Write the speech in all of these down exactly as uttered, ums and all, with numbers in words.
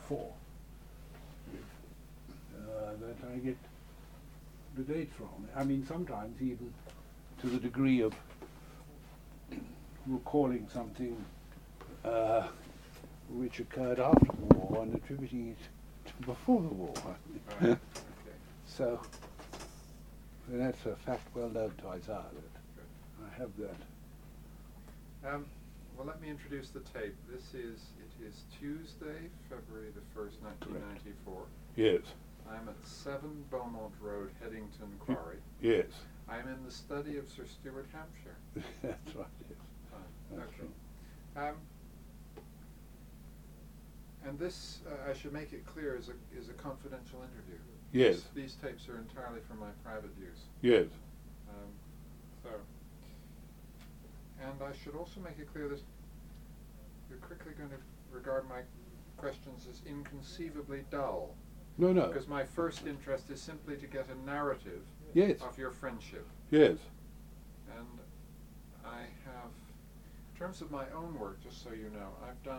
before uh, that I get the date from. I mean, sometimes even to the degree of recalling something uh, which occurred after the war and attributing it to before the war. Right. Okay. So that's a fact well known to Isaiah that I have that. Um, well, let me introduce the tape. This is, it is Tuesday, February the first, nineteen ninety-four. Yes. I'm at seven Beaumont Road, Headington Quarry. Yes. I'm in the study of Sir Stuart Hampshire. That's right, yes. Oh, That's okay. Um, and this, uh, I should make it clear, is a, is a confidential interview. Yes. These, these tapes are entirely for my private use. Yes. Um, so, and I should also make it clear that you're quickly going to regard my questions as inconceivably dull. No, no. Because my first interest is simply to get a narrative Yes. of your friendship. Yes. And I have, in terms of my own work, just so you know, I've done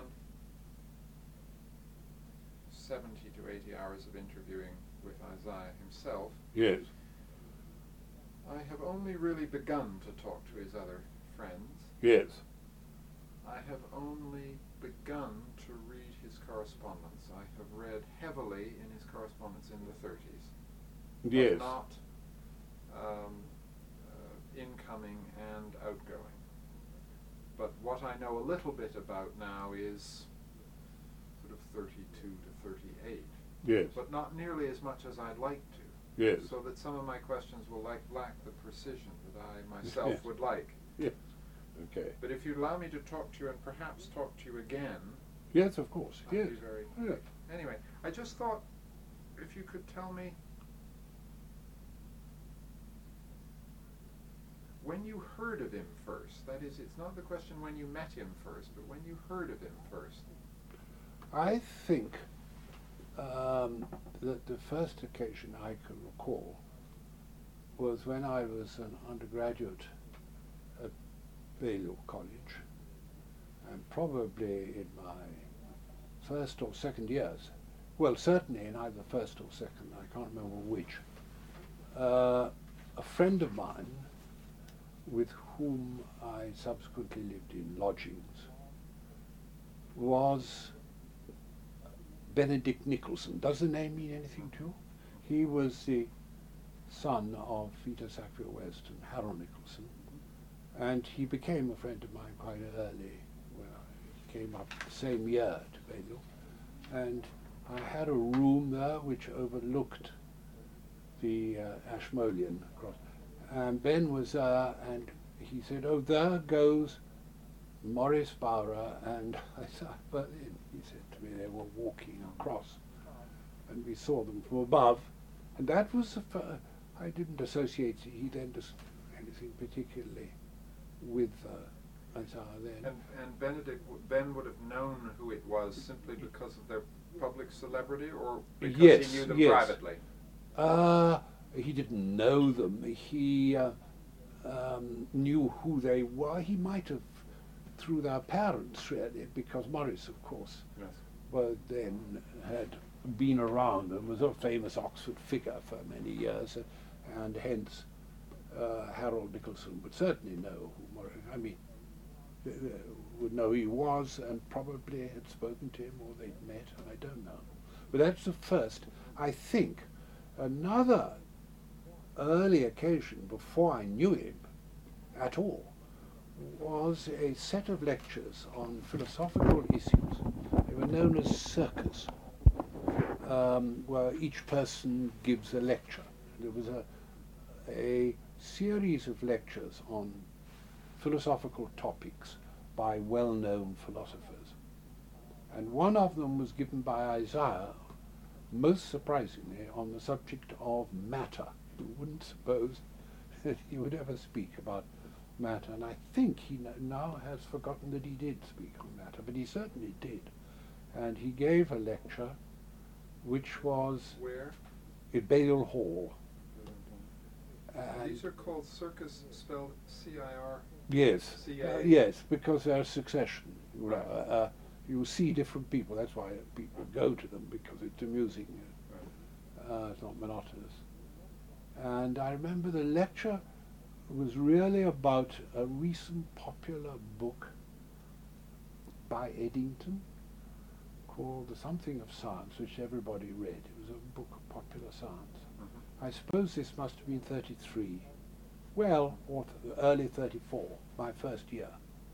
seventy to eighty hours of interviewing with Isaiah himself. Yes. I have only really begun to talk to his other friends. Yes. I have only begun to read his correspondence. I have read heavily in his correspondence in the thirties. Yes. But not um, uh, incoming and outgoing. But what I know a little bit about now is sort of thirty-two to thirty-eight. Yes. But not nearly as much as I'd like to. Yes. So that some of my questions will like, lack the precision that I myself Yes. would like. Yes. Okay. But if you'd allow me to talk to you and perhaps talk to you again, Yes, of course. I'd Yes. be very Yes. Anyway, I just thought if you could tell me when you heard of him first. That is, it's not the question when you met him first, but when you heard of him first. I think um, that the first occasion I can recall was when I was an undergraduate at Balliol College, and probably in my first or second years, well, certainly in either first or second, I can't remember which, uh, a friend of mine with whom I subsequently lived in lodgings was Benedict Nicholson. Does the name mean anything to you? He was the son of Peter Sackville West and Harold Nicholson, and he became a friend of mine quite early when I came up the same year to Balliol, and I had a room there which overlooked the uh, Ashmolean cross. And Ben was there, and he said, "Oh, there goes Maurice Bowrer and Isaiah Berlin." He said to me, they were walking across, and we saw them from above. And that was the fir- I didn't associate he then just anything particularly with uh, Isaiah then. And, and Benedict, w- Ben would have known who it was simply because of their public celebrity, or because Yes, he knew them yes. privately? Uh, he didn't know them. He uh, um, knew who they were. He might have through their parents, really, because Morris, of course, Yes. well, then had been around and was a famous Oxford figure for many years, uh, and hence uh, Harold Nicholson would certainly know who Morris, I mean, uh, would know who he was, and probably had spoken to him or they'd met, I don't know. But that's the first. I think another early occasion before I knew him at all was a set of lectures on philosophical issues. They were known as circus, um, where each person gives a lecture. There was a, a series of lectures on philosophical topics by well-known philosophers. And one of them was given by Isaiah, most surprisingly, on the subject of matter. You wouldn't suppose that he would ever speak about matter, and I think he n- now has forgotten that he did speak on matter, but he certainly did. And he gave a lecture which was Where? at Balliol Hall. And These are called circus, spelled C I R. yes, C uh, A. yes, because there's succession. Right. Uh, uh, you see different people. That's why people go to them, because it's amusing. Right. Uh, it's not monotonous. And I remember the lecture was really about a recent popular book by Eddington called The Something of Science, which everybody read. It was a book of popular science. Mm-hmm. I suppose this must have been thirty-three. Well, or th- early thirty-four, my first year.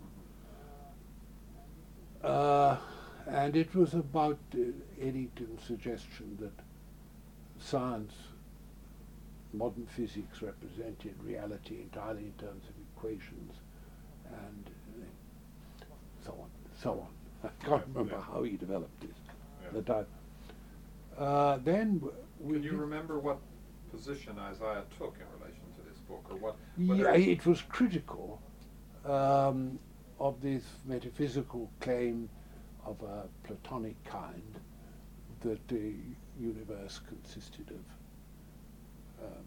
Uh, and it was about uh, Eddington's suggestion that science, modern physics, represented reality entirely in terms of equations, and uh, so on, so on. I can't remember Yeah. how he developed this. Yeah. But I, uh, then w- we Can you did- remember what position Isaiah took in relation to this book, or what? Yeah, whether it was critical um, of this metaphysical claim of a Platonic kind that the universe consisted of. Um,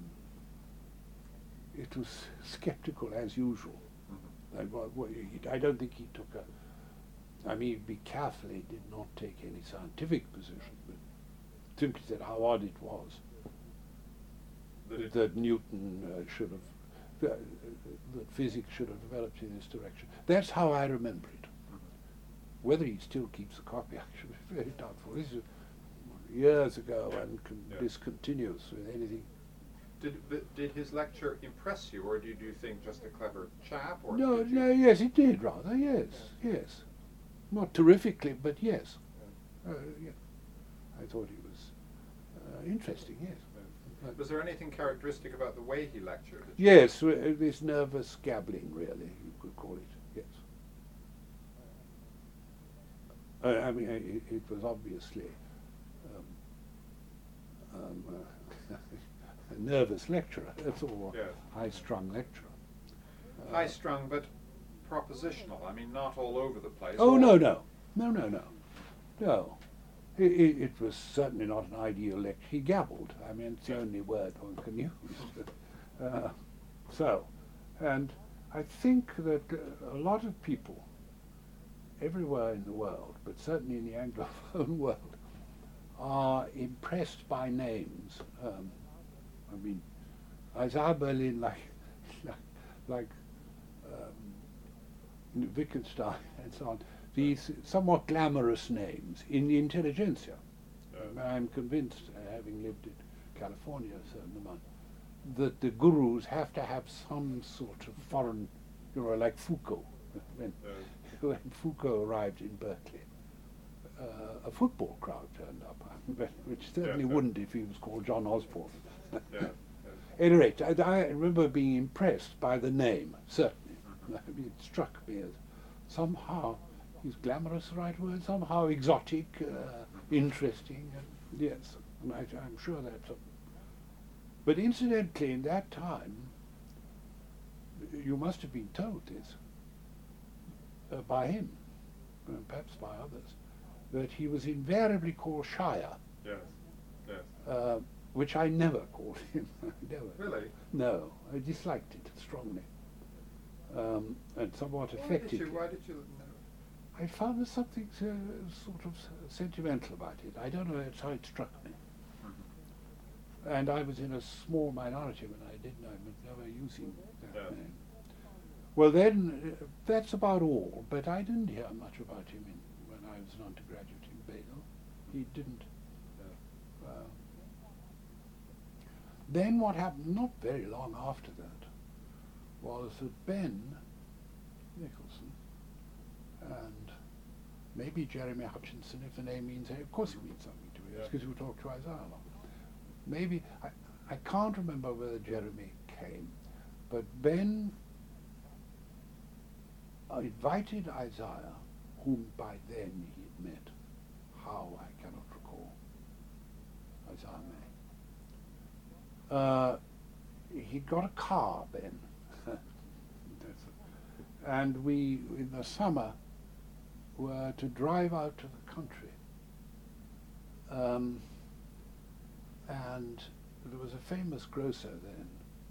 it was skeptical as usual. Mhm. Like, what, what, he, I don't think he took a. I mean, he'd be careful. He did not take any scientific position, but simply said how odd it was That it- that Newton uh, should have, that, that physics should have developed in this direction. That's how I remember it. Mhm. Whether he still keeps a copy, actually, is very doubtful. This is years ago and con- Yeah. discontinuous with anything. Did but did his lecture impress you, or do you think just a clever chap? Or No, did you- no, yes, it did rather, yes, yes. Not terrifically, but yes. Yeah. Uh, yeah. I thought he was uh, interesting, yes. Yeah. Was there anything characteristic about the way he lectured? that you- Yes, uh, this nervous gabbling, really, you could call it, yes. Uh, I mean, it, it was obviously um, um, uh, a nervous lecturer, that's all, Yes. high-strung lecturer. Uh, High-strung, but propositional. I mean, not all over the place. Oh, or- no, no, no, no, no, no. It, it, it was certainly not an ideal lecture. He gabbled. I mean, it's the only word one can use. uh, so, and I think that uh, a lot of people everywhere in the world, but certainly in the Anglophone world, are impressed by names. Um, I mean, Isaiah Berlin, like, like, like um, Wittgenstein and so on, these somewhat glamorous names in the intelligentsia. Yeah. I'm convinced, uh, having lived in California a certain amount, that the gurus have to have some sort of foreign, you know, like Foucault. When, Yeah. when Foucault arrived in Berkeley, uh, a football crowd turned up, which certainly Yes, yeah. wouldn't if he was called John Osborne. Yeah, yeah. At any rate, I, I remember being impressed by the name, certainly. Mhm. I mean, it struck me as somehow, is glamorous the right word? Somehow exotic, uh, interesting, and yes, and I, I'm sure that's a... But incidentally, in that time, you must have been told this uh, by him, and perhaps by others, that he was invariably called Shire, Yes, yes. uh, which I never called him. Never. Really? No, I disliked it strongly, um, and somewhat Why did affected. you? Why did you? No. I found there's something uh, sort of s- sentimental about it. I don't know, it's how it struck me. Mhm. And I was in a small minority when I did, and I was never using that Yeah. name. Well then, uh, that's about all, but I didn't hear much about him in, when I was an undergraduate in Basel. He didn't. Yeah. Uh, then what happened, not very long after that, was that Ben Nicholson and maybe Jeremy Hutchinson, if the name means anything, of course it means something to me, Yeah. because we talked to Isaiah a lot. Maybe, I, I can't remember whether Jeremy came, but Ben invited Isaiah, whom by then he had met. How, I cannot recall. Isaiah May. Uh, he got a car then. And we, in the summer, were to drive out to the country. Um, and there was a famous grocer then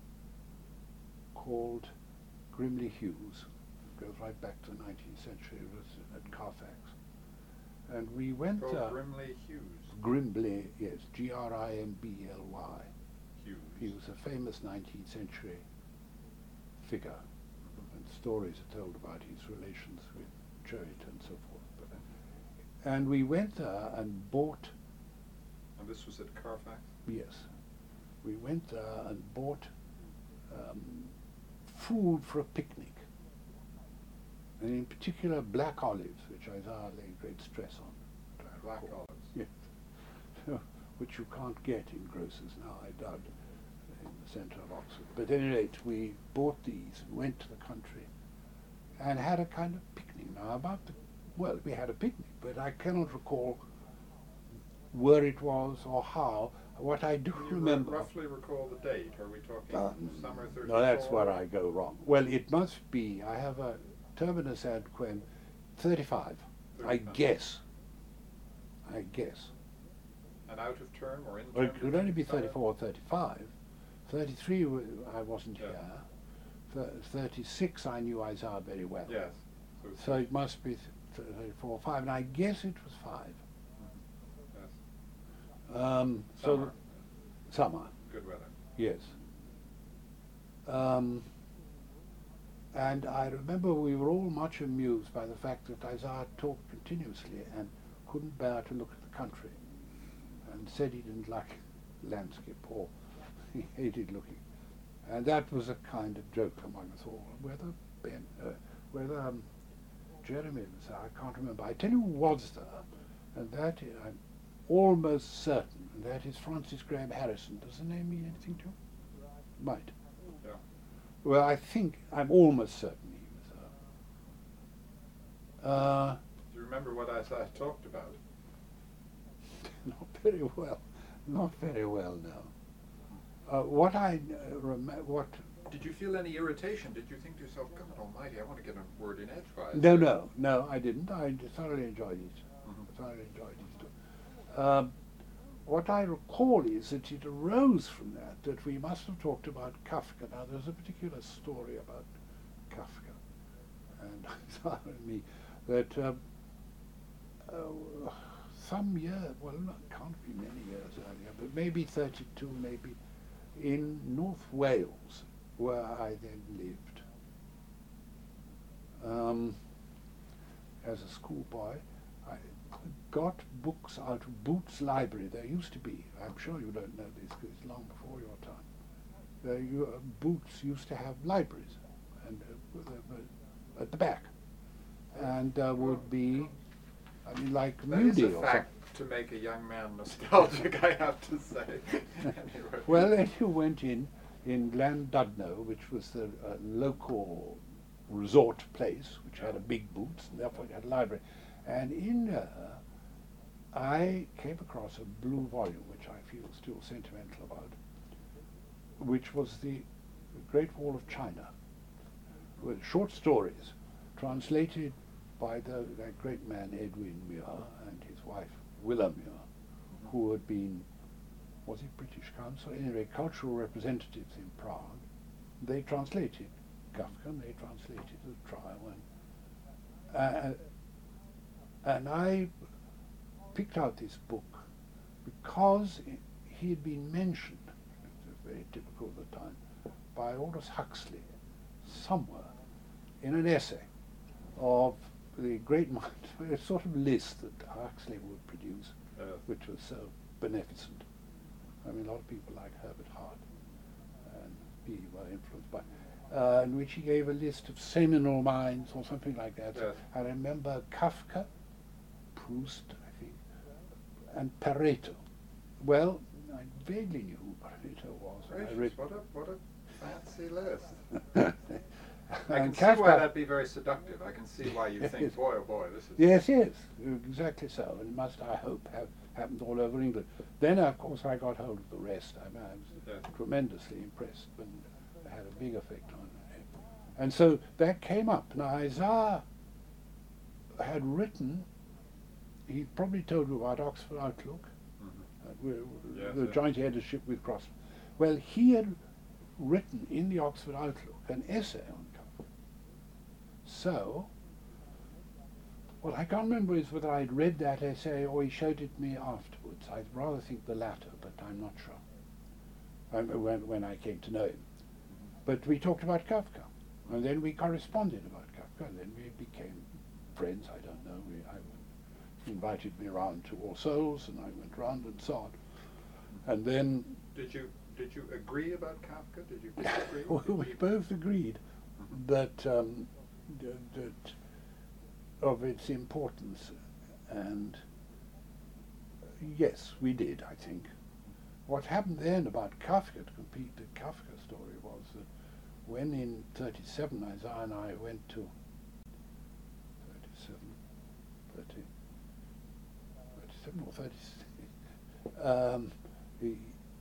called Grimley Hughes. It goes right back to the nineteenth century. It was at Carfax. And we went... Called Uh, Grimley Hughes. Grimbley, yes, G R I M B L Y. Hughes. He was a famous nineteenth century figure, Mhm. and stories are told about his relations with Choate and so forth. But, uh, and we went there and bought, And this was at Carfax? yes, we went there and bought um, food for a picnic, and in particular black olives, which Isaiah laid great stress on. which I Black recall. olives. Yes. Which you can't get in grocers now, I doubt, in the centre of Oxford. But at any rate, we bought these, went to the country, and had a kind of picnic. Now, about the, well, we had a picnic, but I cannot recall where it was or how. What I do Can you remember... roughly recall the date? Are we talking Um, summer thirty-four? no, that's where I go wrong. Well, it must be, I have a terminus ad quem thirty-five, I thirty-five. guess. I guess. And out of term or in Well, term? it could only be Summer? thirty-four or thirty-five. thirty-three, w- I wasn't Yeah. here. Th- thirty-six, I knew Isaiah very well. Yes. So, it's- So it must be th- thirty-four or five, and I guess it was five. yes. Um, so Summer. summer, Good weather. yes. Um, and I remember we were all much amused by the fact that Isaiah talked continuously and couldn't bear to look at the country, and said he didn't like landscape, or he hated looking. And that was a kind of joke among us all. Whether Ben, uh, whether um, Jeremy was there, I can't remember. I tell you who was there, and that is, I'm almost certain, and that is Francis Graham Harrison. Does the name mean anything to you? Might. Yeah. Well, I think, I'm almost certain he was there. Uh, Do you remember what I, I talked about? Not very well. Not very well, no. Uh, what I uh, remember, what... Did you feel any irritation? Did you think to yourself, God almighty, I want to get a word in edgewise? No, no, no, I didn't. I thoroughly enjoyed it. Mhm. Thoroughly enjoyed it. Um, what I recall is that it arose from that, that we must have talked about Kafka. Now, there's a particular story about Kafka and Isaiah and me, that um, uh, some year, well, no, it can't be many years earlier, but maybe thirty-two, maybe, in North Wales, where I then lived. Um, as a schoolboy, I got books out of Boots Library. There used to be, I'm sure you don't know this because it's long before your time. There you, uh, Boots used to have libraries, and uh, uh, uh, at the back, and uh, would be, I mean, like That is Moody a or fact to make a young man nostalgic, I have to say. Anyway. Well, then you went in, in Llandudno, which was the uh, local resort place, which had a big Boots, and therefore it had a library. And in there, I came across a blue volume, which I feel still sentimental about, which was the Great Wall of China, with short stories translated by the, that great man Edwin Muir and his wife Willa Muir, who had been, was he British Council? Anyway, cultural representatives in Prague. They translated Kafka, and they translated The Trial, and, uh, and I picked out this book because it, he had been mentioned, it's very typical of the time, by Aldous Huxley somewhere in an essay of the great mind, a sort of list that Huxley would produce, Uh, which was so beneficent. I mean, a lot of people like Herbert Hart, and he were influenced by, uh, in which he gave a list of seminal minds or something like that. Yes. I remember Kafka, Proust, I think, and Pareto. Well, I vaguely knew who Pareto was. and I gracious, read what a what a fancy list. I and can see why Kafka- that'd be very seductive. I can see why you Yes. think, boy, oh boy, this is... Yes, yes, exactly so. And it must, I hope, have happened all over England. Then, of course, I got hold of the rest. I, mean, I was Yes. tremendously impressed and it had a big effect on me. And so that came up. Now, Isaiah had written, he probably told you about Oxford Outlook, Mhm. uh, we- Yes, the yes. joint editorship with Cross. Well, he had written in the Oxford Outlook an essay on Kafka. So, Well, I can't remember is whether I'd read that essay or he showed it me afterwards. I'd rather think the latter, but I'm not sure. Um, when, when I came to know him. But we talked about Kafka, and then we corresponded about Kafka, and then we became friends. I don't know. We, I, he invited me around to All Souls, and I went round and so on. And then Did you did you agree about Kafka? Did you disagree? well, Did we you- both agreed that um, th- that of its importance, and uh, yes, we did. I think what happened then about Kafka, to complete the Kafka story, was that when in thirty-seven Isaiah and I went to thirty-seven, thirty, thirty-seven or thirty-six, um, he,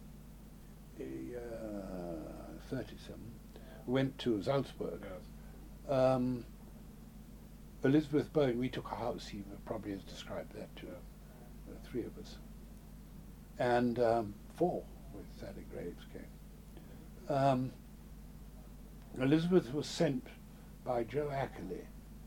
he, uh, thirty-seven, went to Salzburg. Yes. Um, Elizabeth Bowen, we took a house, he probably has described that to uh, three of us. And um, four with Sally Graves came. Um, Elizabeth was sent by Joe Ackerley,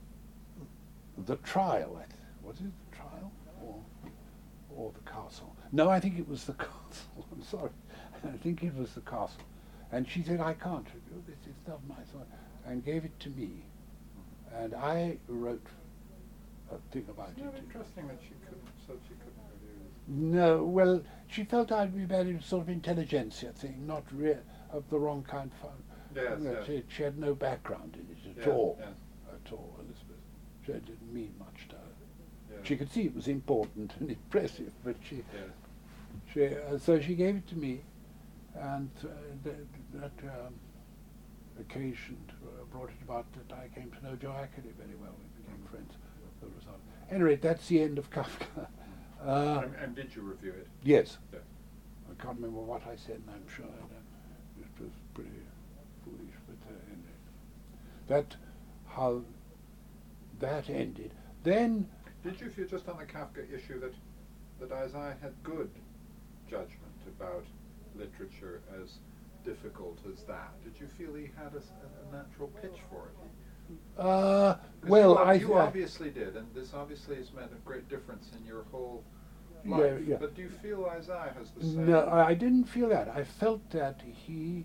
the trial, I th- was it the trial? Or, or the castle? No, I think it was the castle, I'm sorry. I think it was the castle. And she said, I can't review this, it's not my thought, and gave it to me. And I wrote a thing about Isn't it it. interesting that she couldn't, said she couldn't review this? No, well, she felt I'd be very sort of intelligentsia thing, not re- of the wrong kind of fun. Yes, No, yes. She, she had no background in it at Yes, all, yes. at all, Elizabeth. She didn't mean much to her. Yes. She could see it was important and impressive, but she, Yes. she uh, so she gave it to me, and uh, th- that um, occasioned, uh, brought it about that I came to know Joe Ackerley very well. We became friends as a result. Anyway, that's the end of Kafka. Uh, and, and did you review it? yes. Yes. I can't remember what I said, and I'm sure I don't. It was pretty foolish, but uh, anyway. That, how that ended. Then, Did you feel just on the Kafka issue that that Isaiah had good judgment about literature as difficult as that? Did you feel he had a, s- a- a natural pitch for it? uh, 'Cause well, you, I you uh, obviously did, and this obviously has made a great difference in your whole Yeah, life. yeah. But do you feel Isaiah has the same? no, I I didn't feel that. I felt that he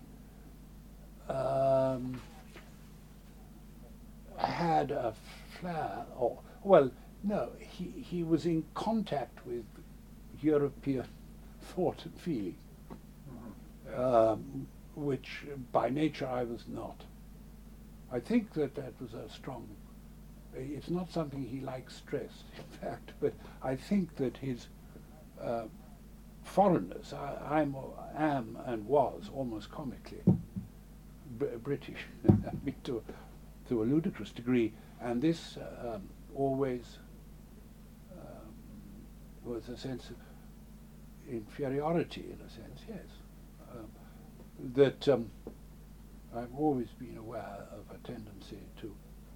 um, had a flair, or well, no, he he was in contact with European thought and feeling, Mhm. Yes. um, which uh, by nature I was not. I think that that was a strong. It's not something he likes stressed, in fact, but I think that his uh, foreignness, I, I'm, am and was almost comically Br- British, I mean, to, to a ludicrous degree, and this uh, um, always um, was a sense of inferiority, in a sense, yes. Um, that um, I've always been aware of a tendency to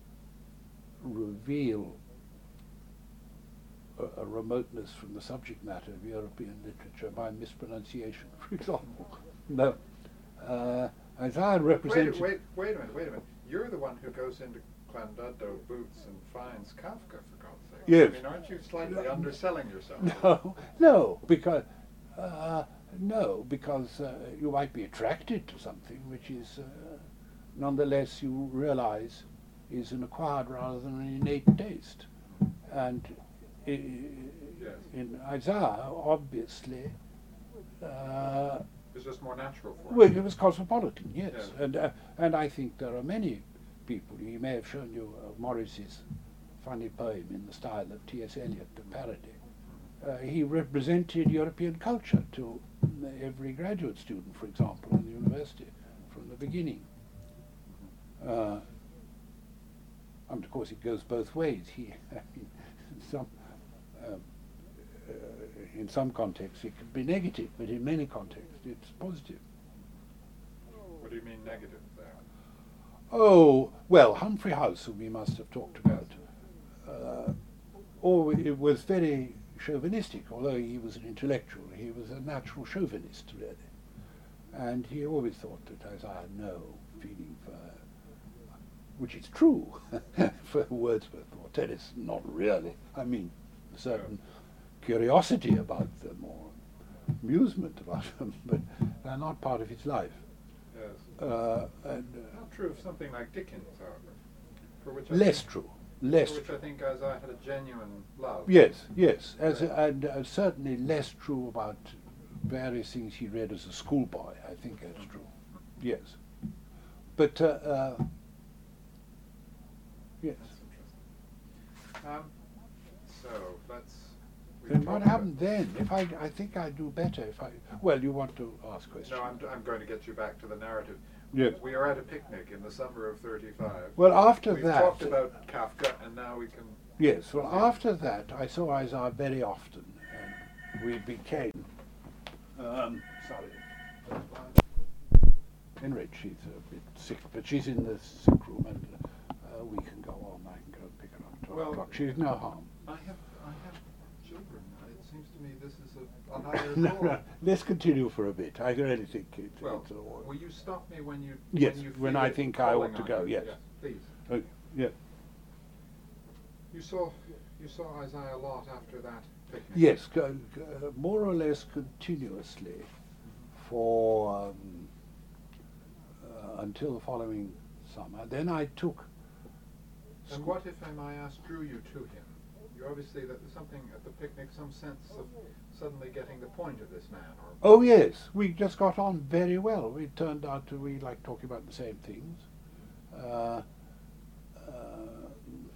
reveal a, a remoteness from the subject matter of European literature by mispronunciation, for example. No. Uh, Isaiah represented... Wait, wait, wait a minute, wait a minute. You're the one who goes into Clandado Boots and finds Kafka, for God's sake. Yes. I mean, aren't you slightly underselling yourself? No, no, because... Uh, no, because uh, you might be attracted to something which is, uh, nonetheless, you realize is an acquired rather than an innate taste. And i- Yes. in Isaiah, obviously, uh, It's just more natural for well, you. it was cosmopolitan, yes. Yeah. And, uh, and I think there are many people, he may have shown you uh, Morris's funny poem in the style of T S Eliot, the parody. Uh, he represented European culture to every graduate student, for example, in the university from the beginning. Uh, and of course, it goes both ways. He, I mean, some, um, uh, in some contexts, it can be negative, but in many contexts, it's positive. What do you mean negative there? Oh, well, Humphrey House, who we must have talked about, uh, or it was very chauvinistic, although he was an intellectual. He was a natural chauvinist, really. And he always thought that Isaiah had no feeling for which is true for Wordsworth or Tennyson, not really. I mean, a certain curiosity about them or amusement about them, but they're not part of his life. Yes. Uh, and, uh, Not true of something like Dickens, however, for which I less think, true, less for which true. I think Isaiah had a genuine love. Yes, yes, as Right. and uh, certainly less true about various things he read as a schoolboy. I think that's true. Yes, but uh, uh, yes. That's interesting. Um, so let's. we Then what talked about- happened then? If I, I think I'd do better if I. Well, you want to ask questions? No, I'm, I'm going to get you back to the narrative. Yes. We are at a picnic in the summer of thirty-five. Well, after We've that. talked about Kafka, and now we can. Yes. Well, after that, I saw Isaiah very often, and we became. Um, sorry. Henrik, she's a bit sick, but she's in the sick room, and uh, we can go on. I can go and pick her up at twelve Well, o'clock. She's no harm. I have, I have children. It seems to me this is a, a higher no, goal. no, let's continue for a bit. I really think it, Well, it's all. will you stop me when you? Yes, when, you when feel I it think I ought calling to on go, you? yes. Please. Uh, yeah. You saw, you saw Isaiah a lot after that picnic. Yes, go, go, more or less continuously for um, uh, until the following summer. Then I took. And what, if I may ask, drew you to him? You obviously, that there's something at the picnic, some sense of suddenly getting the point of this man, or. Oh yes, we just got on very well. We turned out to we like talking about the same things. Uh, uh,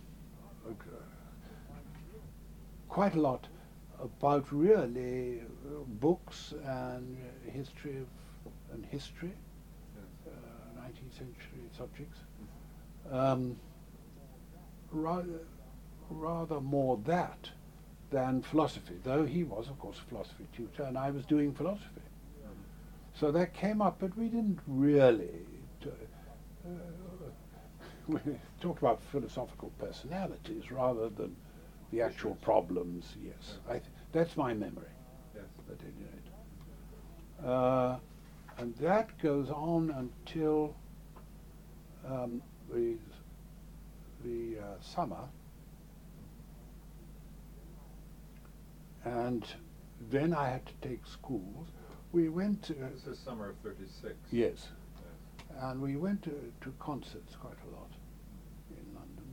quite a lot about really uh, books and uh, history of and history, Yes. uh, nineteenth century subjects. Um, rather, rather more that than philosophy, though he was, of course, a philosophy tutor, and I was doing philosophy. So that came up, but we didn't really. T- uh, we talked about philosophical personalities rather than the actual Issues. problems. Yes, Yeah. I th- that's my memory. Yes. At any rate. Uh, and that goes on until um, the the uh, summer, and then I had to take schools. We went to, This is summer of thirty-six. yes, Yes. and we went to, to concerts quite a lot in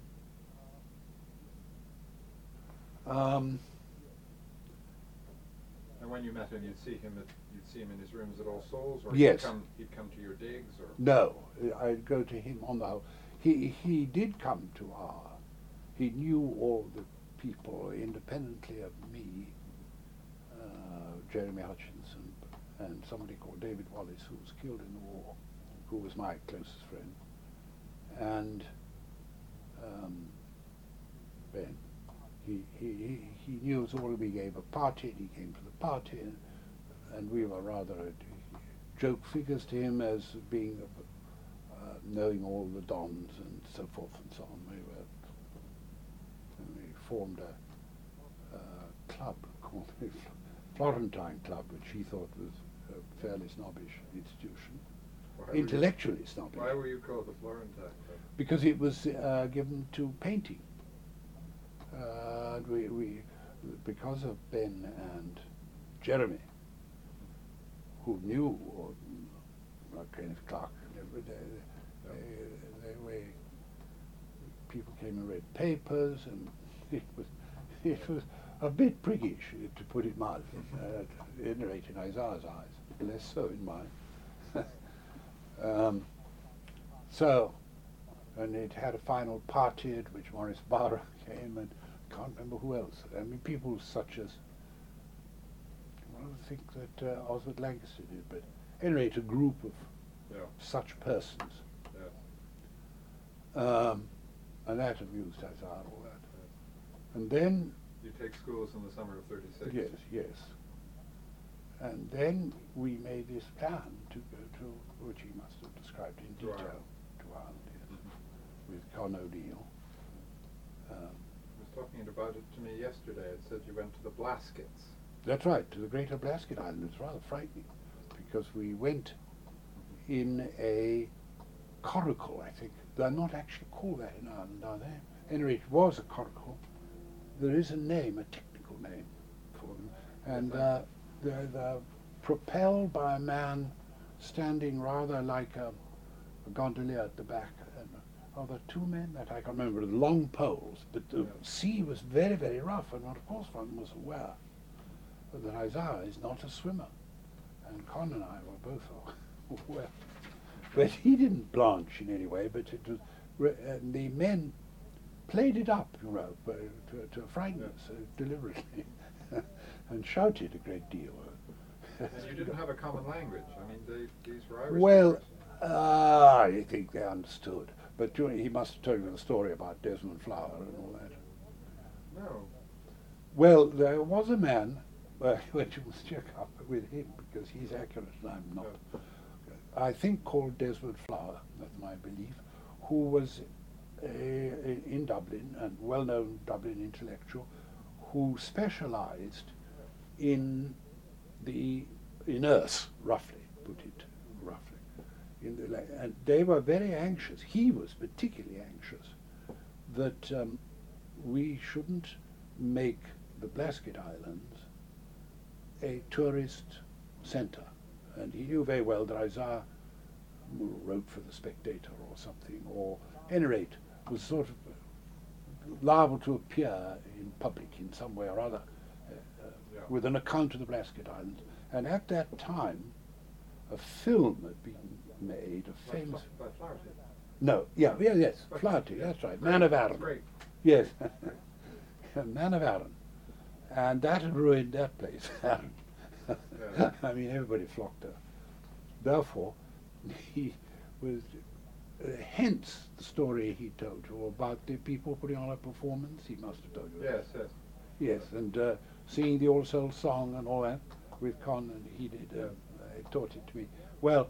London. Um, And when you met him, you'd see him at, you'd see him in his rooms at All Souls, or Yes. he'd come, he'd come to your digs, or. No, I'd go to him on the whole. He he did come to our. He knew all the people independently of me, uh, Jeremy Hutchinson, and somebody called David Wallace, who was killed in the war, who was my closest friend, and um, Ben. He, he, he, he knew us all. We gave a party, and he came to the party, and, and we were rather uh, joke figures to him as being uh, knowing all the dons and so forth and so on. We were, and we formed a, a club called the Florentine Club, which he thought was a fairly snobbish institution, Why were you- intellectually snobbish, Why were you called the Florentine Club? because it was uh, given to painting. Uh, and we, we, because of Ben and Jeremy, who knew or, uh, Kenneth Clark, and every- they, they, they were, people came and read papers, and it was, it was a bit priggish, to put it mildly, uh, at any rate in Isaiah's eyes, less so in mine. um, so, and it had a final party at which Morris Barra came, and can't remember who else. I mean, people such as, I don't think that uh, Oswald Lancaster did, but anyway, a group of Yeah. such persons. Yeah. Um, and that amused Isaiah, all that. And then, You take schools in the summer of thirty-six. yes, yes. And then we made this plan to go to, which he must have described in To detail, Ireland. to Ireland, yes, Mhm. with Con O'Neill. Um, He was talking about it to me yesterday. It said you went to the Blaskets. That's right, to the Greater Blasket Island. It's rather frightening because we went in a coracle, I think, they're not actually called that in Ireland, are they? Anyway, it was a coracle. There is a name, a technical name for them, and uh, they're, they're propelled by a man standing rather like a, a gondolier at the back. And are there two men that I can't remember? Long poles, but the Yeah. sea was very, very rough, and of course one was aware that Isaiah is not a swimmer, and Con and I were both aware. But he didn't blanch in any way, but it was, re- and the men played it up, you know, uh, to, to frighten Yeah. us uh, deliberately, and shouted a great deal. And you didn't have a common language. I mean, they, these were Irish Well, speakers. uh, I think they understood. But you know, he must have told you the story about Desmond Flower and all that. No. Well, there was a man, uh, which you must check up with him, because he's accurate and I'm not. I think called Desmond Flower, that's my belief, who was a, a, in Dublin, a well-known Dublin intellectual, who specialized in the in earth, roughly, put it roughly. In the, la- and they were very anxious, he was particularly anxious, that um, we shouldn't make the Blasket Islands a tourist centre. And he knew very well that Isaiah wrote for the Spectator or something, or at any rate was sort of liable to appear in public in some way or other uh, uh, Yeah. with an account of the Blasket Islands. And at that time, a film had been made, a By famous... Fla- by Flaherty. No, yeah, yeah, yes, But- Flaherty, yeah, that's right, great, Man of that's Arran. Great. Yes, Man of Arran. And that had ruined that place. Yeah. I mean, everybody flocked there. Therefore, he was, uh, hence the story he told you about the people putting on a performance. He must have told you that. Yes, yes. Yes, and uh, singing the All Souls song and all that with Con, and he did, uh, he taught it to me. Well,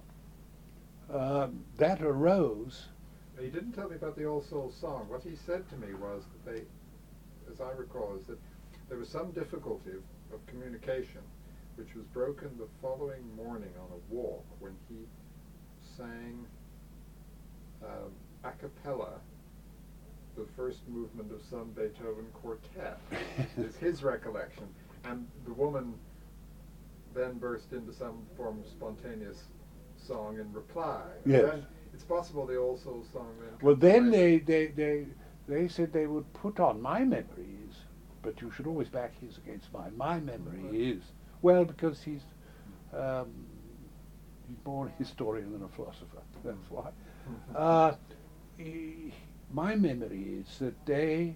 um, that arose. He didn't tell me about the All Souls song. What he said to me was that they, as I recall, is that there was some difficulty of, of communication, which was broken the following morning on a walk when he sang um, a cappella the first movement of some Beethoven quartet, is his recollection. And the woman then burst into some form of spontaneous song in reply. And Yes. then it's possible the All Souls song then... Well, comes then later. they, they, they, they said they would put on my memories, but you should always back his against mine. My memory is, well, because he's, um, he's more a historian than a philosopher, that's why. Uh, he, my memory is that they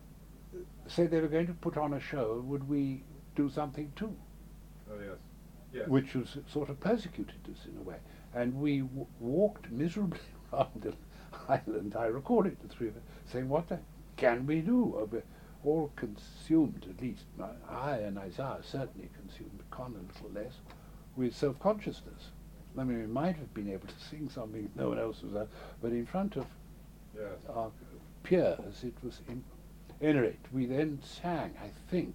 said they were going to put on a show, would we do something too? Oh, yes. Yes. Which was sort of persecuted us in a way. And we w- walked miserably around the island. I recorded the three of us saying, what the can we do? Uh, we're all consumed, at least I and Isaiah certainly consumed, Con a little less, with self-consciousness. I mean, we might have been able to sing something no one else was there, but in front of Yes. our peers, it was in any rate. We then sang, I think,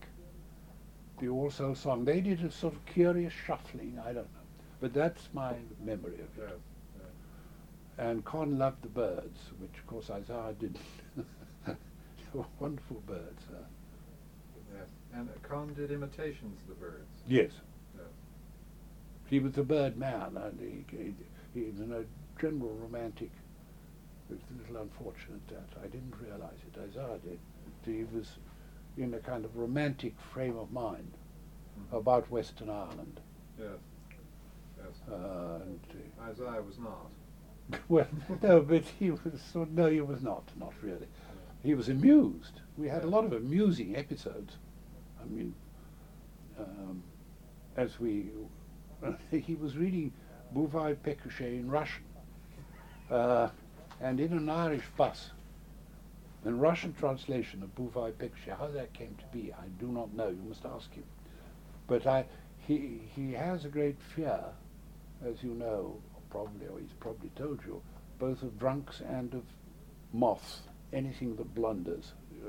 the All Souls song. They did a sort of curious shuffling, I don't know. But that's my memory of Yes. it. Yes. And Con loved the birds, which of course Isaiah didn't. They were wonderful birds. Uh, Yes. And Con did imitations of the birds. yes, Yes. he was a bird man, and he, he, he was a general romantic. It was a little unfortunate that I didn't realize it. Isaiah did. He was in a kind of romantic frame of mind Mhm. about Western Ireland. Yes. Yes. Uh, and, uh, Isaiah was not. well, no, but he was. So, no, he was not. Not really. He was amused. We had a lot of amusing episodes. I mean, um, as we, he was reading Buvai Pécuchet in Russian, uh, and in an Irish bus. In Russian translation of Buvai Pécuchet, how that came to be, I do not know. You must ask him. But I, he he has a great fear, as you know, probably, or he's probably told you, both of drunks and of moths, anything that blunders, uh,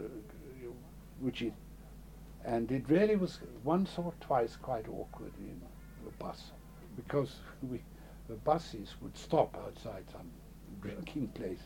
which is, and it really was once or twice quite awkward in the bus, because we, the buses would stop outside some drinking place,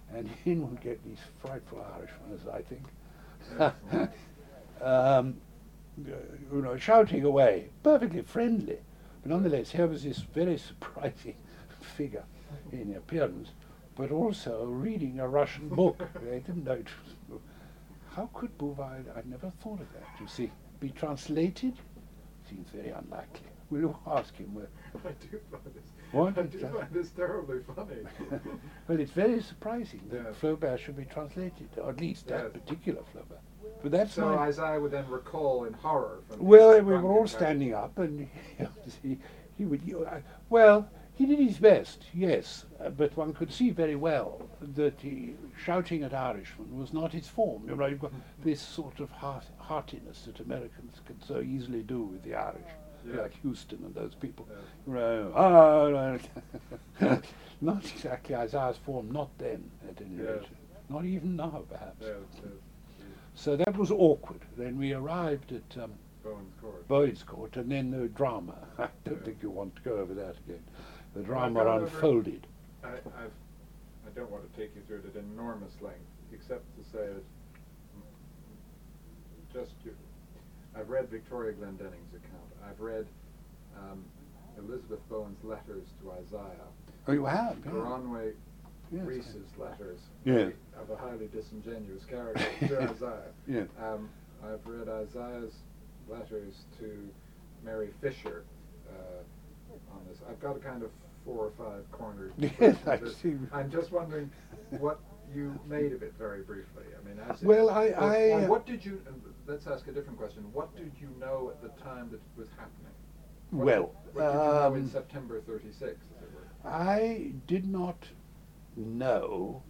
and in would get these frightful Irishmen, as I think, Excellent. um, uh, you know, shouting away, perfectly friendly. But nonetheless, here was this very surprising figure in appearance, but also reading a Russian book. I didn't know it was. How could Bouvard, I'd never thought of that, you see, be translated? Seems very unlikely. We'll ask him. Where. I do find this. What? I do find this terribly funny. Well, it's very surprising that Yes. Flaubert should be translated, or at least that Yes. particular Flaubert. But that's So my. Isaiah would then recall in horror from Well, these we were drunken all characters. standing up, and he, he would. You, uh, well, he did his best, yes, uh, but one could see very well that he, shouting at Irishmen was not his form. You know, you've got this sort of heart, heartiness that Americans can so easily do with the Irish, Yeah. like Houston and those people. Yeah. You know, ah, not exactly Isaiah's form, not then, at any rate. Yes. Not even now, perhaps. Yes, yes. So that was awkward. Then we arrived at um, Bowen's Court. Boyd's Court, and then the drama. I don't Yeah. think you want to go over that again. The Well, I've drama gone over- unfolded. I, I've, I don't want to take you through it at enormous length, except to say that mm, just you, I've read Victoria Glendenning's account. I've read um, Elizabeth Bowen's letters to Isaiah. Oh, you have? Yeah. Gronway Yes. Reese's letters Yeah. of a highly disingenuous character to Isaiah. Yeah. Um, I've read Isaiah's letters to Mary Fisher uh, on this. I've got a kind of four or five cornered. Yes, version of I this. see. I'm just wondering what you made of it very briefly. I mean, as it- Well, I- or, I, or uh, what did you? And let's ask a different question. What did you know at the time that it was happening? What Well, did, what did you know in um, September thirty-six, as it were? I did not know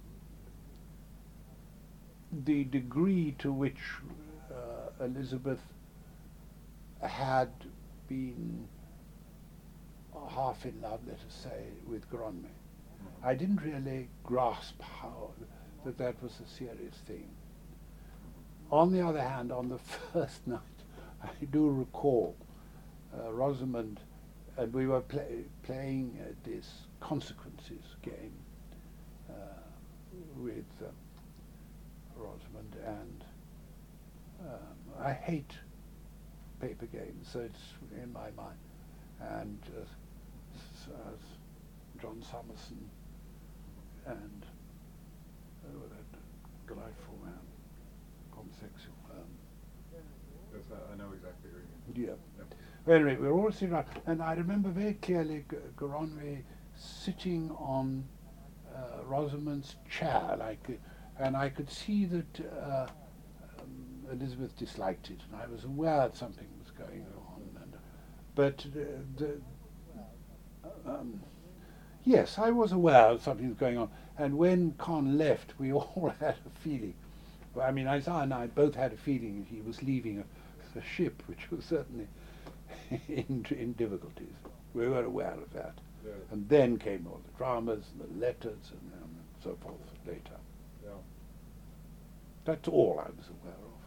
the degree to which uh, Elizabeth had been half in love, let us say, with Gronme. I didn't really grasp how that that was a serious thing. On the other hand, on the first night, I do recall uh, Rosamond, and we were play, playing uh, this consequences game uh, with uh, Rosamond, and um, I hate paper games, so it's in my mind. And uh, s- uh, John Summerson and oh, that delightful man, homosexual. Um, Yes, I, I know exactly who you mean. yeah. Yep. Anyway, we were all sitting around, and I remember very clearly G- Goronwy sitting on uh, Rosamond's chair, like, uh, and I could see that uh, um, Elizabeth disliked it, and I was aware that something was going on. And, but uh, the, um, yes, I was aware that something was going on, and when Con left, we all had a feeling. I mean, Isaiah and I both had a feeling that he was leaving a, a ship, which was certainly in, in difficulties. We were aware of that. Yes. And then came all the dramas and the letters and um, so forth later. Yeah. That's all I was aware of.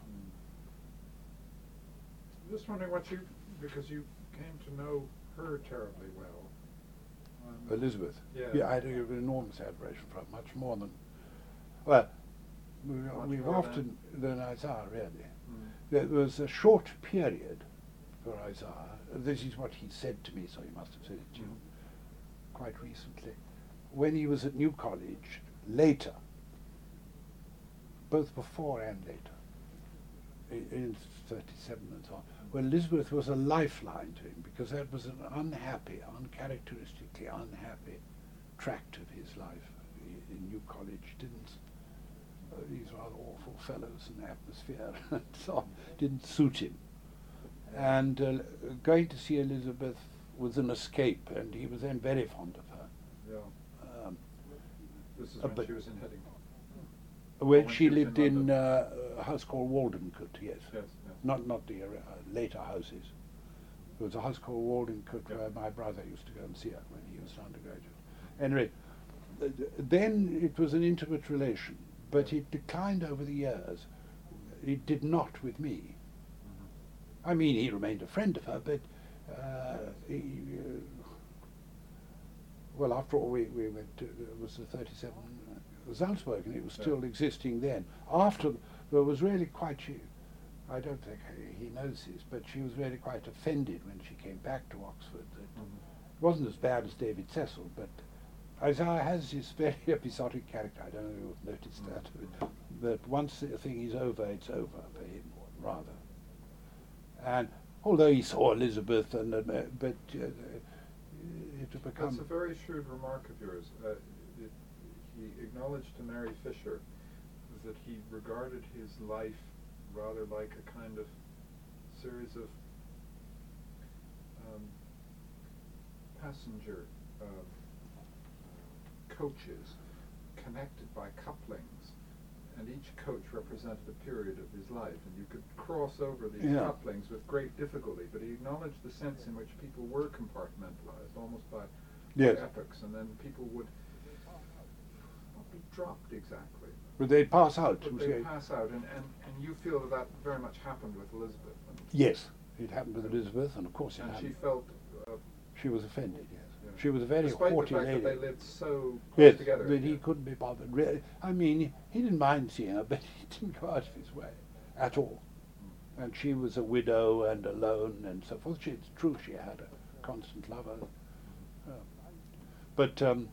Just wondering what you, because you came to know her terribly well. Um, Elizabeth. Yeah. Yeah, I had an enormous admiration for her, much more than, well, we, Much we've more often, than Isaiah, really. Mm. There was a short period for Isaiah, this is what he said to me, so he must have said it to you Mm. quite recently, when he was at New College, later, both before and later, in, in thirty-seven and so on, when Elizabeth was a lifeline to him, because that was an unhappy, uncharacteristically unhappy tract of his life. He, in New College, didn't, uh, these rather awful fellows and atmosphere and so on, didn't suit him. And uh, going to see Elizabeth was an escape, and he was then very fond of her. Yeah. Um, This is Uh, when but- she was in Headington. when when she she was in lived in London. uh, a house called Waldencote, yes. Yes, yes. Not not the uh, later houses. There was a house called Waldencote Yeah. where my brother used to go and see her when he was an undergraduate. Anyway, th- th- then it was an intimate relation, but it declined over the years. It did not with me. Mm-hmm. I mean, he remained a friend of her, but uh, he, uh, well, after all, we, we went to, it was the thirty-seven Salzburg, and it was Yeah. still existing then. After, there was really quite, she, I don't think he knows this, but she was really quite offended when she came back to Oxford. That Mhm. it wasn't as bad as David Cecil, but Isaiah has this very episodic character. I don't know if you've noticed that. Mhm. That once the thing is over, it's over for him, rather. And although he saw Elizabeth, and uh, but uh, it had become... That's a very shrewd remark of yours. Uh, it, he acknowledged to Mary Fisher that he regarded his life rather like a kind of series of um, passenger uh, coaches connected by couplings, and each coach represented a period of his life, and you could cross over these Yeah. couplings with great difficulty, but he acknowledged the sense in which people were compartmentalized, almost by, Yes. by epochs, and then people would not be dropped exactly, But they'd pass out. but you they'd see. pass out, and, and, and you feel that that very much happened with Elizabeth. And, Yes, it happened with Elizabeth, and of course it and she happened. felt, uh, She was offended, yes. Yeah. She was a very despite haughty the fact lady. that they lived so close Yes, together. that he yeah. couldn't be bothered. Really, I mean, he didn't mind seeing her, but he didn't go out of his way at all. And she was a widow and alone and so forth. She, it's true she had a constant lover. Uh, but, um,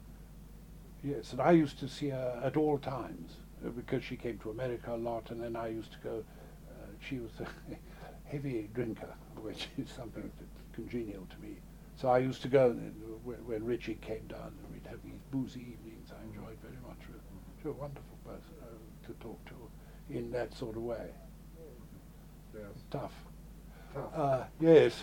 yes, and I used to see her at all times uh, because she came to America a lot, and then I used to go, uh, she was a heavy drinker, which is something that's congenial to me. So I used to go, and when, when Richie came down, and we'd have these boozy evenings. I enjoyed very much. She was a wonderful person uh, to talk to in that sort of way. Yes. Tough. Tough. Uh, yes.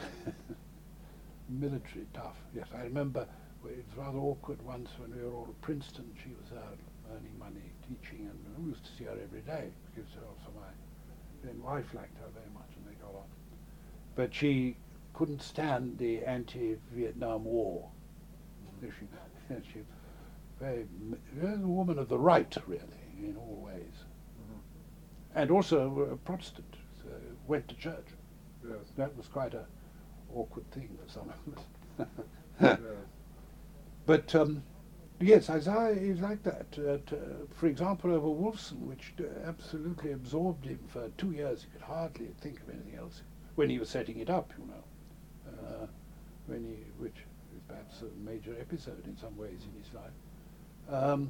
Military tough. Yes, I remember it was rather awkward once when we were all at Princeton. She was uh, earning money, teaching, and we used to see her every day because also my then wife liked her very much, and they got on. But she couldn't stand the anti-Vietnam War. She, she very m- a woman of the right, really, in all ways, Mhm. and also a Protestant. So went to church. Yes. That was quite a awkward thing for some of us. Yes. But um, yes, Isaiah is like that. Uh, t- for example, over Wolfson, which uh, absolutely absorbed him for two years. He could hardly think of anything else when he was setting it up, you know. Uh, when he, which is perhaps a major episode in some ways in his life. Um,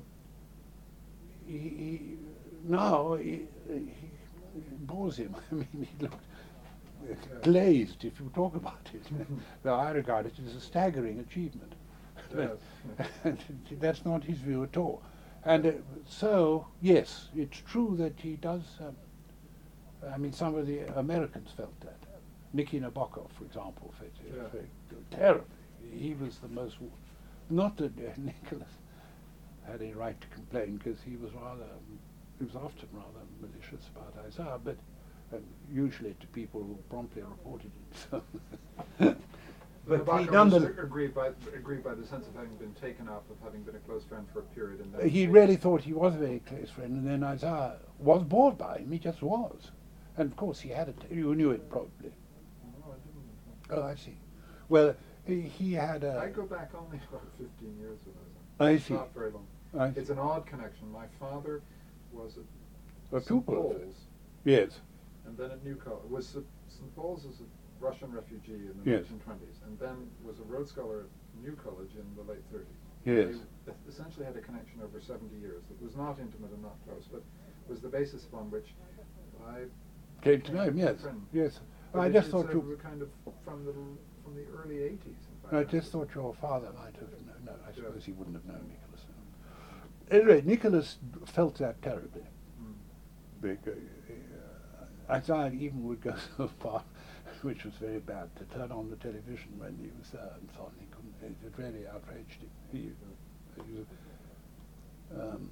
he, he, now he, he bores him. I mean, he looked uh, glazed if you talk about it. Well, I regard it as a staggering achievement. Yes. And that's not his view at all. And uh, so, yes, it's true that he does. Um, I mean, some of the Americans felt that. Nicky Nabokov, for example, felt it Yeah. very terribly. He was the most. w- Not that uh, Nicholas had any right to complain, because he was rather. Um, he was often rather malicious about Isaiah, but um, usually to people who promptly reported it. So. But he Nabokov none was the- agreed by agreed by the sense of having been taken up, of having been a close friend for a period, and Uh, then he really thought he was a very close friend, and then Isaiah was bored by him. He just was, and of course he had it. You knew it probably. No, I didn't. Oh, I see. Well, he, he had a. I go back only about fifteen years with Isaiah. I It's see. Not very long. I see. It's an odd connection. My father was at A Saint pupil of it. Paul's, Yes. and then at New College. Was Saint Paul's as a Russian refugee in the Yes. nineteen twenties, and then was a Rhodes Scholar at New College in the late thirties. Yes. They essentially had a connection over seventy years that was not intimate and not close, but was the basis upon which I Came to know him. Yes. Friend. Yes. But I it- just it's thought a- you. a kind of from the from the early eighties. In fact. I just thought your father might have known. No, I suppose Yes. he wouldn't have known Nicholas. Anyway, Nicholas felt that terribly. Mm. Because, uh, Isaiah even would go so far, which was very bad, to turn on the television when he was there and so on. He couldn't. It, it really outraged him. He, he was, um,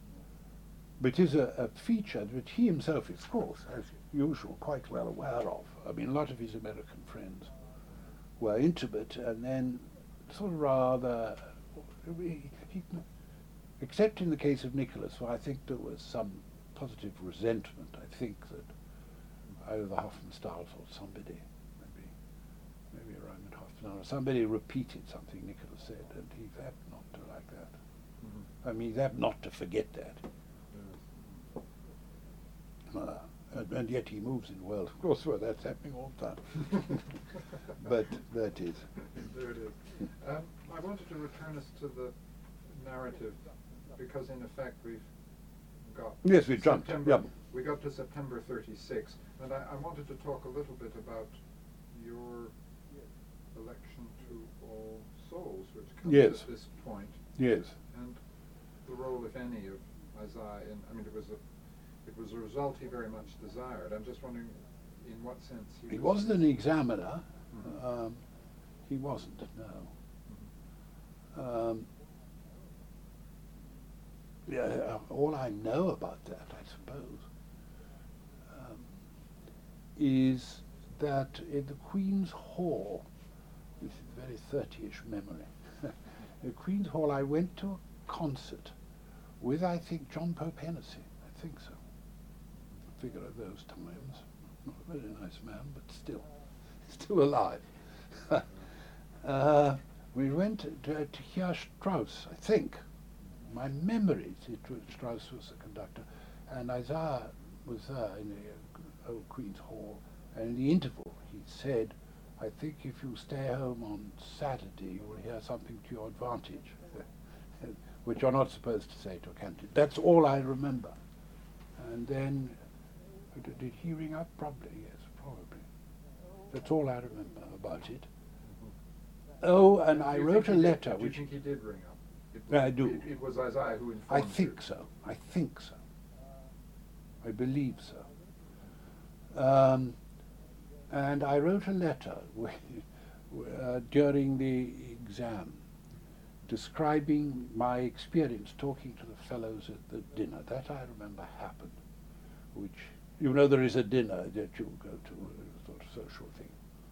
but it is a, a feature that he himself is, of course, as usual, quite well aware of. I mean, a lot of his American friends were intimate, and then sort of rather, he, he, except in the case of Nicholas, where I think there was some positive resentment. I think that either the Hofmannsthals or somebody, maybe, maybe Raymond Hofmannsthal, or somebody repeated something Nicholas said, and he happened not to like that. Mhm. I mean, that not to forget that. Yeah. Uh, and, and yet he moves in the world. Of course, well, that's happening all the time. But that is. There it is. Um, I wanted to return us to the narrative, because in effect we've got Yes, we jumped, September, yep. we got to September thirty-six, and I, I wanted to talk a little bit about your election to All Souls, which comes Yes. at this point, Yes. and the role, if any, of Isaiah in, I mean, it was a, it was a result he very much desired. I'm just wondering in what sense he, He was wasn't an examiner. Mhm. Um, he wasn't, no. Mhm. Um, yeah, uh, all I know about that, I suppose, um, is that in the Queen's Hall, this is a very thirty-ish memory, in the Queen's Hall I went to a concert with, I think, John Pope Hennessy. I think so. Figure of those times. Not a very nice man, but still, still alive. uh, we went to, to hear Strauss, I think. My memories, it was Strauss was the conductor, and Isaiah was there in the uh, old Queen's Hall, and in the interval he said, I think if you stay home on Saturday you will hear something to your advantage, which you're not supposed to say to a candidate. That's all I remember. And then, did, did he ring up? Probably, yes, probably. That's all I remember about it. Oh, and Do I you wrote think a he did- letter, do which you think he did ring up? It Yeah, I was- do. It, it was Isaiah who informed I you. think so. I think so. I believe so. Um, and I wrote a letter with, uh, during the exam, describing my experience talking to the fellows at the dinner. That I remember happened, which, you know, there is a dinner that you go to, a sort of social thing.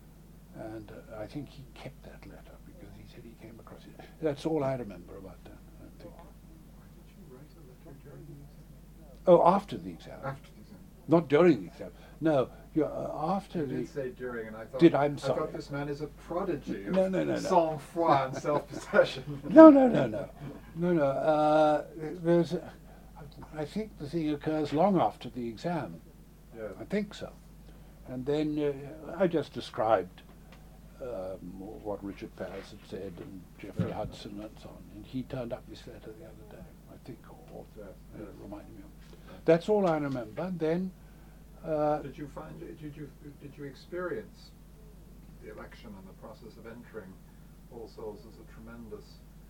And uh, I think he kept that letter because he said he came across it. That's all I remember about that, I think. Why did you write a letter during the exam? Oh, after the exam. After the exam. Not during the exam. No, you uh, after You the... did say during, and I thought, Did, I'm I sorry. thought this man is a prodigy of No, no, no, no. sang-froid and self-possession. No, no, no, no. No, no. Uh, there's... A, I think the thing occurs long after the exam. Yeah. I think so. And then uh, I just described um, what Richard Paris had said and Jeffrey Yeah. Hudson and so on. And he turned up this letter the other day, I think, or, or Yeah, uh, yeah. reminded me of. That's all I remember. Then... Uh, Did you find, did you, did you experience the election and the process of entering All Souls as a tremendous,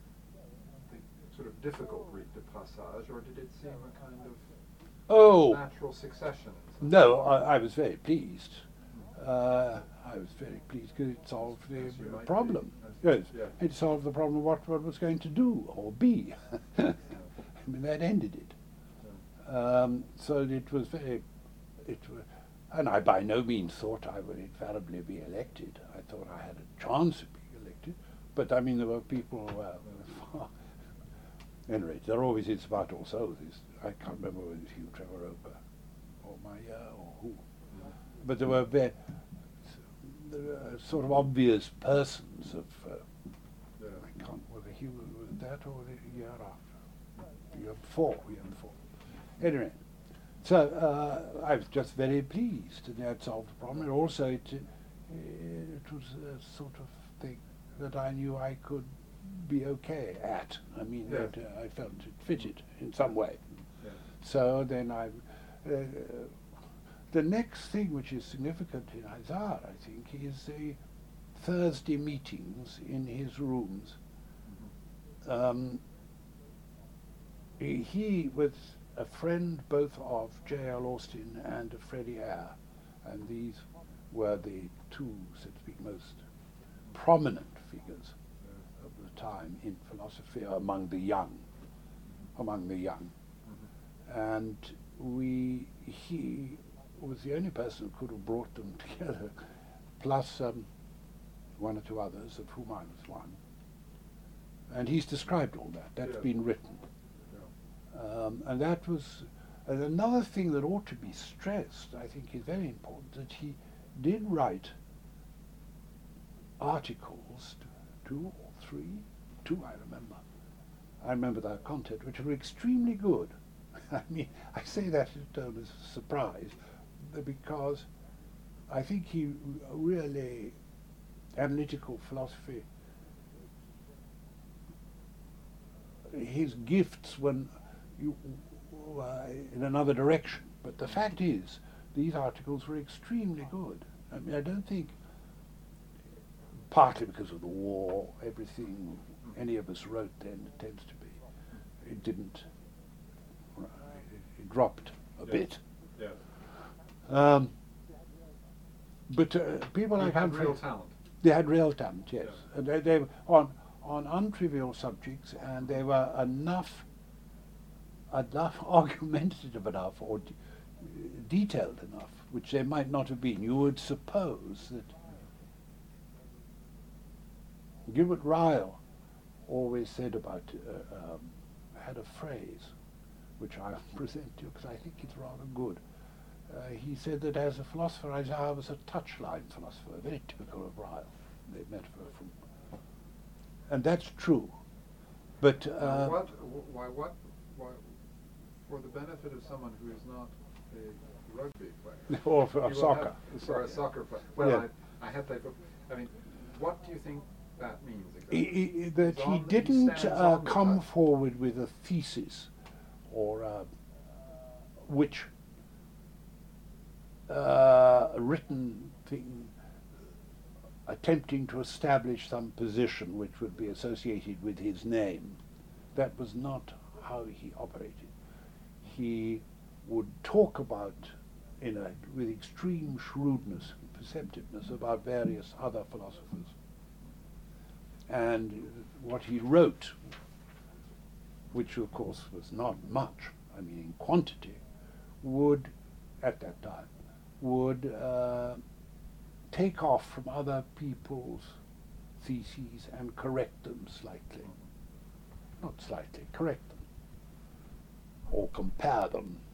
the sort of difficult rite de passage, or did it seem a kind of oh! natural succession? in some No, way? I, I was very pleased. Uh, I was very pleased because it solved the As you might problem. be. Yes, Yeah. it solved the problem of what what was going to do or be. I mean, that ended it. Yeah. Um, so it was very, it was, and I by no means thought I would infallibly be elected. I thought I had a chance of being elected, but I mean there were people who were far. Anyway, there always is about All Souls. I can't remember whether it was Hugh Trevor Roper or Meyer or who. But there were very there were sort of obvious persons of, uh, Yeah. I can't, whether he was that or the year after, the year before, the year before. Anyway, so uh, I was just very pleased and that solved the problem. And also it, uh, it was a sort of thing that I knew I could be okay at. I mean, Yeah. that, uh, I felt it fitted in some way. Yeah. So then I, uh, the next thing which is significant in Isaiah, I think, is the Thursday meetings in his rooms. Um, he, he was a friend both of J L Austin and of Freddie Eyre, and these were the two, so to speak, most prominent figures of the time in philosophy among the young, among the young. And we, he was the only person who could have brought them together, plus um, one or two others, of whom I was one. And he's described all that. That's Yeah. been written. Yeah. Um, and that was and another thing that ought to be stressed, I think is very important, that he did write articles, two or three, two I remember, I remember their content, which were extremely good. I mean, I say that in terms of surprise, because I think he really, analytical philosophy, his gifts when you uh, in another direction. But the fact is, these articles were extremely good. I mean, I don't think, partly because of the war, everything any of us wrote then tends to be, it didn't, uh, it, it dropped a Yeah. bit. Yeah. Um, but uh, people He like had Humphrey, real talent. they had real talent, yes, Yeah. and they, they were on on untrivial subjects, and they were enough, enough argumentative enough, or de- detailed enough, which they might not have been. You would suppose that Gilbert Ryle always said about, uh, um, had a phrase, which I'll present to you because I think it's rather good. Uh, he said that as a philosopher, I was a touchline philosopher, very typical of Ryle, the metaphor from, and that's true. But Now uh, what, wh- why, what, why, for the benefit of someone who is not a rugby player, or for you will soccer, have- or a soccer player. Well, Yeah. I, I had played football. I mean, what do you think that means He, exactly? he, that He's he on- he didn't stands uh, on the come touch. forward with a thesis or uh, which uh, a written thing attempting to establish some position which would be associated with his name. That was not how he operated. He would talk about, in a, with extreme shrewdness and perceptiveness, about various other philosophers. And what he wrote, which of course was not much, I mean in quantity, would, at that time, would uh, take off from other people's theses and correct them slightly. Not slightly, correct them. Or compare them